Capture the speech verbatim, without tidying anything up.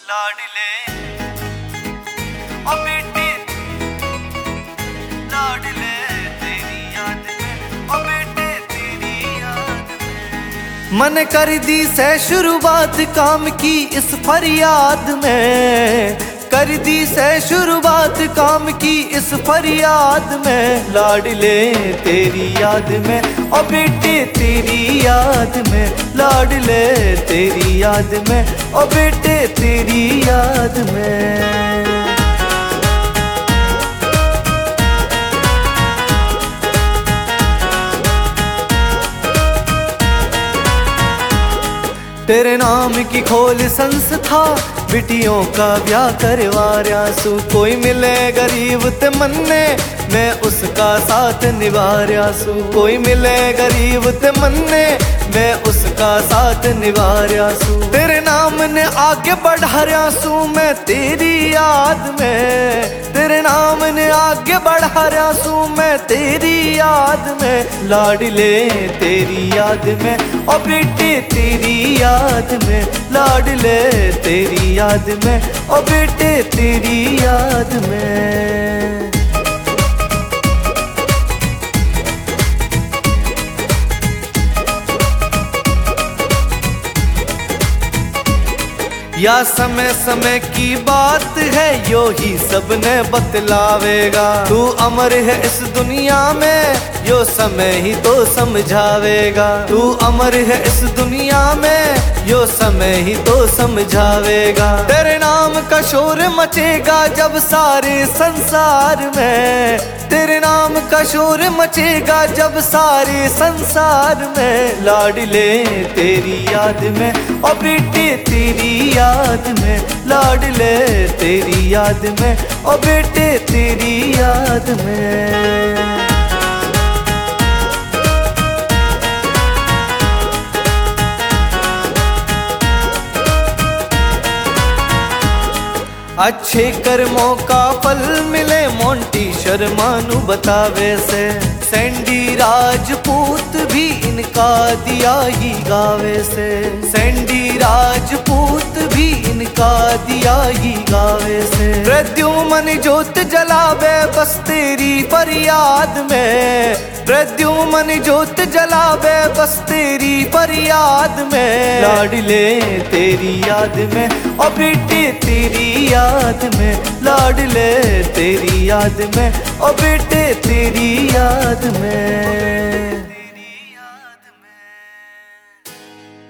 लाडले ओ बेटे लाडले तेरी याद में ओ बेटे तेरी याद में। मन कर दी से शुरुआत काम की इस फरियाद में, कर दी से शुरुआत काम की इस फरियाद में। लाडले तेरी याद में ओ बेटे तेरी याद में, लाडले तेरी याद में ओ बेटे तेरी याद में। तेरे नाम की खोल संस्था बिटियों का ब्याह करवारियासू। कोई मिले गरीब ते मन्ने मैं उसका साथ निभारियासू। कोई मिले गरीब ते मन्ने मैं उसका साथ निभारियासू। तेरे नाम ने आगे बढ़ारियासू मैं तेरी याद में, तेरे नाम ने आगे बढ़ारियासू मैं तेरी याद में। लाडले तेरी याद में ओ बेटे तेरी याद में, लाडले तेरी याद में ओ बेटे तेरी याद में। या समय समय की बात है यो ही सबने बतलावेगा। तू अमर है इस दुनिया में यो समय ही तो समझावेगा। तू अमर है इस दुनिया में यो समय ही तो समझावेगा। तेरे नाम का शोर मचेगा जब सारे संसार में, तेरे नाम का शोर मचेगा जब सारे संसार में। लाडले तेरी याद में ओ बेटे तेरी याद में, लाडले तेरी याद में ओ बेटे तेरी याद में। अच्छे कर्मों का फल मिले मोंटी शर्मा नु बतावे से। सैंडी राजपूत भी इनका दिया ही गावे से, सैंडी राजपूत भी इनका दिया ही गावे से। प्रद्युमन जोत जलावे बस तेरी फरियाद में, प्रद्युमन जोत जलावे बस तेरी फरियाद में। लाडले तेरी याद में ओ बेटे तेरी याद में, लाडले तेरी याद में ओ बेटे तेरी याद में।